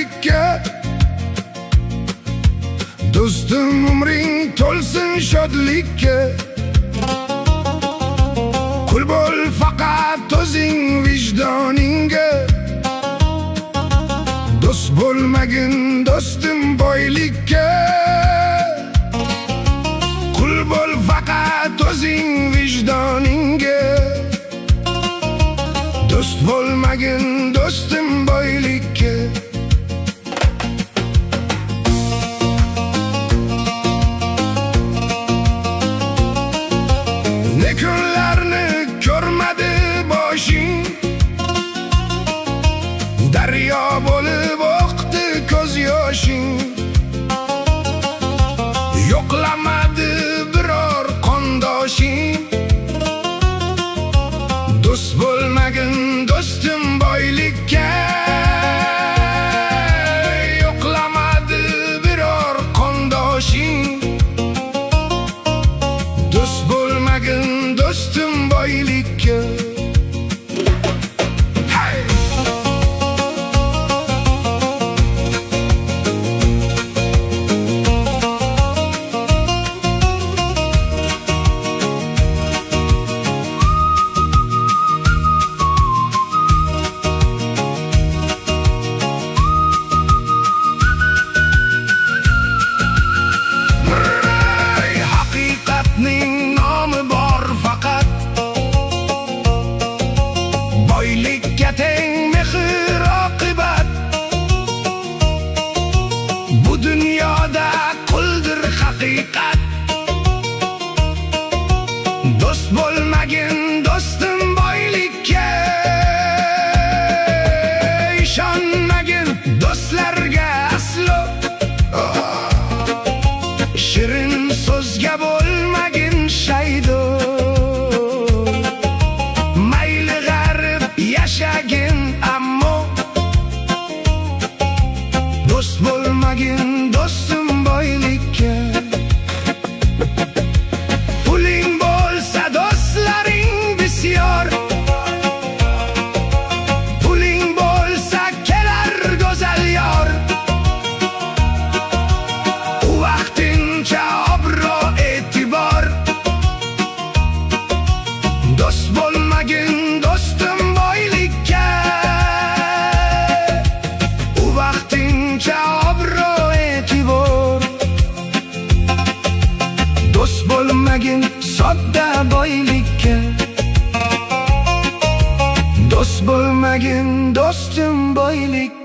boylikka. Do'stim umring to'lsin shodlikka. Qul bo'l faqat o'zing vijdoningga. Do'st bo'lmagin do'stim boylikka. Qul bo'l faqat o'zing vijdoningga. Do'st bo'lmagin do'stim boylikka. Ne kunlarni ko'rmadi boshing, daryo bo'lib oqdi ko'z yoshing. Yo'qlamadi biror qondoshing. Do'st bo'lmagin do'stim boylikka. Yo'qlamadi biror qondoshing. Do'st bo'lmagin do'stim boylikka. Boylikka teng mehr oqibat. Bu dunyoda quldir haqiqat. Do'st bo'lmagin do'stim boylikka. Ishonmagin do'stlarga aslo. Shirin so'zga bo'lmagin shaydo. Yashagin ammo do'st bo'lmagin do'stim boylikka. Puling bo'lsa do'stlaring bisyor. Puling bo'lsa kelar go'zal yor. U vaqtincha obro' e'tibor. Do'st bo'lmagin do'stim boylikka. U vaqtincha obro' e'tibor. Do'st bo'lmagin sodda boylikka. Do'st bo'lmagin do'stim boylikka.